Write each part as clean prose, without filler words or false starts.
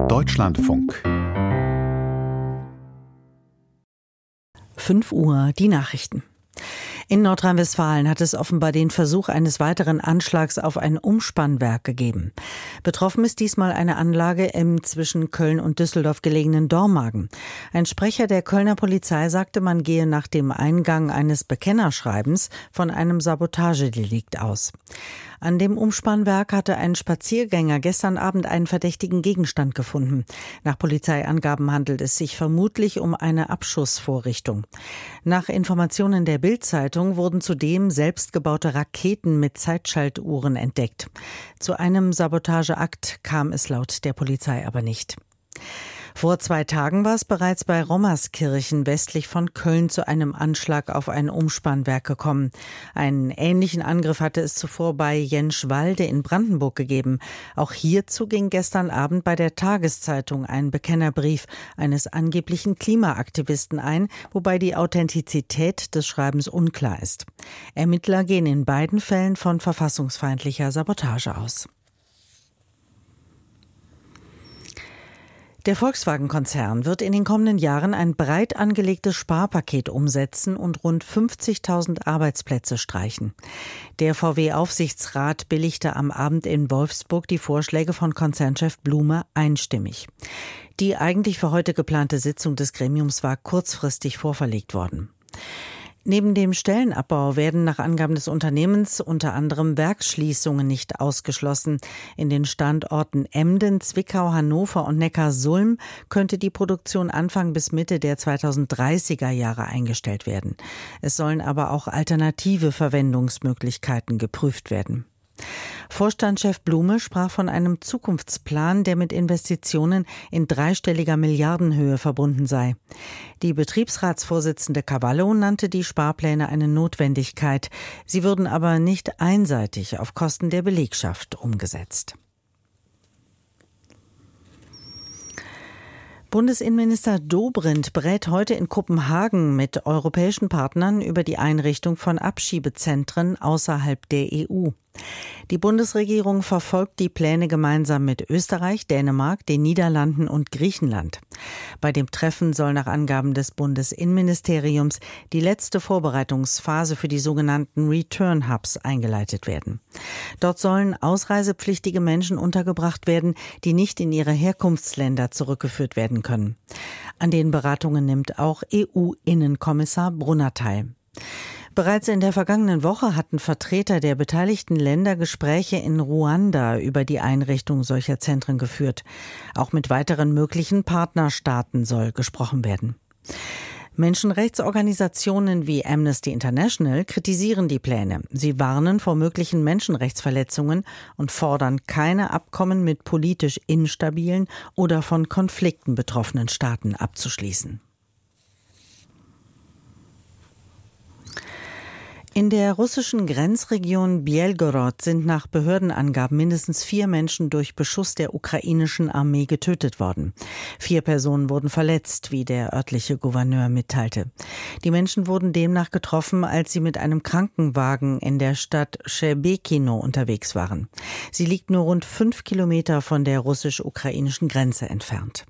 Deutschlandfunk. 5 Uhr, die Nachrichten. In Nordrhein-Westfalen hat es offenbar den Versuch eines weiteren Anschlags auf ein Umspannwerk gegeben. Betroffen ist diesmal eine Anlage im zwischen Köln und Düsseldorf gelegenen Dormagen. Ein Sprecher der Kölner Polizei sagte, man gehe nach dem Eingang eines Bekennerschreibens von einem Sabotagedelikt aus. An dem Umspannwerk hatte ein Spaziergänger gestern Abend einen verdächtigen Gegenstand gefunden. Nach Polizeiangaben handelt es sich vermutlich um eine Abschussvorrichtung. Nach Informationen der Bild-Zeitung wurden zudem selbstgebaute Raketen mit Zeitschaltuhren entdeckt. Zu einem Sabotageakt kam es laut der Polizei aber nicht. Vor 2 Tagen war es bereits bei Rommerskirchen westlich von Köln zu einem Anschlag auf ein Umspannwerk gekommen. Einen ähnlichen Angriff hatte es zuvor bei Jenschwalde in Brandenburg gegeben. Auch hierzu ging gestern Abend bei der Tageszeitung ein Bekennerbrief eines angeblichen Klimaaktivisten ein, wobei die Authentizität des Schreibens unklar ist. Ermittler gehen in beiden Fällen von verfassungsfeindlicher Sabotage aus. Der Volkswagen-Konzern wird in den kommenden Jahren ein breit angelegtes Sparpaket umsetzen und rund 50.000 Arbeitsplätze streichen. Der VW-Aufsichtsrat billigte am Abend in Wolfsburg die Vorschläge von Konzernchef Blume einstimmig. Die eigentlich für heute geplante Sitzung des Gremiums war kurzfristig vorverlegt worden. Neben dem Stellenabbau werden nach Angaben des Unternehmens unter anderem Werksschließungen nicht ausgeschlossen. In den Standorten Emden, Zwickau, Hannover und Neckarsulm könnte die Produktion Anfang bis Mitte der 2030er Jahre eingestellt werden. Es sollen aber auch alternative Verwendungsmöglichkeiten geprüft werden. Vorstandschef Blume sprach von einem Zukunftsplan, der mit Investitionen in dreistelliger Milliardenhöhe verbunden sei. Die Betriebsratsvorsitzende Cavallo nannte die Sparpläne eine Notwendigkeit. Sie würden aber nicht einseitig auf Kosten der Belegschaft umgesetzt. Bundesinnenminister Dobrindt berät heute in Kopenhagen mit europäischen Partnern über die Einrichtung von Abschiebezentren außerhalb der EU. Die Bundesregierung verfolgt die Pläne gemeinsam mit Österreich, Dänemark, den Niederlanden und Griechenland. Bei dem Treffen soll nach Angaben des Bundesinnenministeriums die letzte Vorbereitungsphase für die sogenannten Return Hubs eingeleitet werden. Dort sollen ausreisepflichtige Menschen untergebracht werden, die nicht in ihre Herkunftsländer zurückgeführt werden können. An den Beratungen nimmt auch EU-Innenkommissar Brunner teil. Bereits in der vergangenen Woche hatten Vertreter der beteiligten Länder Gespräche in Ruanda über die Einrichtung solcher Zentren geführt. Auch mit weiteren möglichen Partnerstaaten soll gesprochen werden. Menschenrechtsorganisationen wie Amnesty International kritisieren die Pläne. Sie warnen vor möglichen Menschenrechtsverletzungen und fordern keine Abkommen mit politisch instabilen oder von Konflikten betroffenen Staaten abzuschließen. In der russischen Grenzregion Belgorod sind nach Behördenangaben mindestens 4 Menschen durch Beschuss der ukrainischen Armee getötet worden. 4 Personen wurden verletzt, wie der örtliche Gouverneur mitteilte. Die Menschen wurden demnach getroffen, als sie mit einem Krankenwagen in der Stadt Scherbekino unterwegs waren. Sie liegt nur rund 5 Kilometer von der russisch-ukrainischen Grenze entfernt.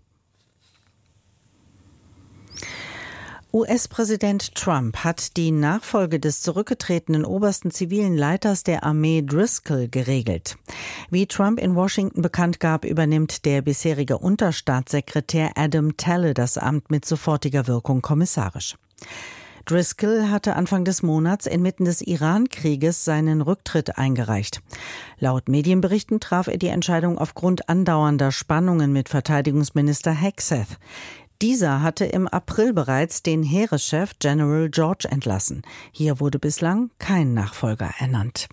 US-Präsident Trump hat die Nachfolge des zurückgetretenen obersten zivilen Leiters der Armee Driscoll geregelt. Wie Trump in Washington bekannt gab, übernimmt der bisherige Unterstaatssekretär Adam Talle das Amt mit sofortiger Wirkung kommissarisch. Driscoll hatte Anfang des Monats inmitten des Iran-Krieges seinen Rücktritt eingereicht. Laut Medienberichten traf er die Entscheidung aufgrund andauernder Spannungen mit Verteidigungsminister Hegseth. Dieser hatte im April bereits den Heereschef General George entlassen. Hier wurde bislang kein Nachfolger ernannt.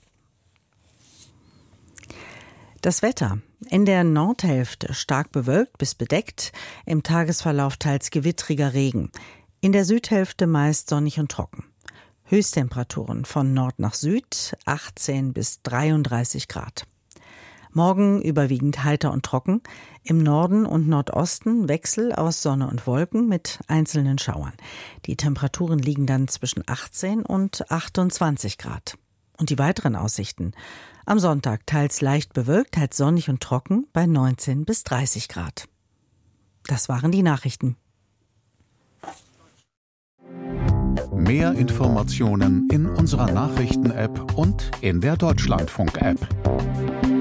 Das Wetter. In der Nordhälfte stark bewölkt bis bedeckt, im Tagesverlauf teils gewittriger Regen. In der Südhälfte meist sonnig und trocken. Höchsttemperaturen von Nord nach Süd 18 bis 33 Grad. Morgen überwiegend heiter und trocken, im Norden und Nordosten Wechsel aus Sonne und Wolken mit einzelnen Schauern. Die Temperaturen liegen dann zwischen 18 und 28 Grad. Und die weiteren Aussichten. Am Sonntag teils leicht bewölkt, teils sonnig und trocken bei 19 bis 30 Grad. Das waren die Nachrichten. Mehr Informationen in unserer Nachrichten-App und in der Deutschlandfunk-App.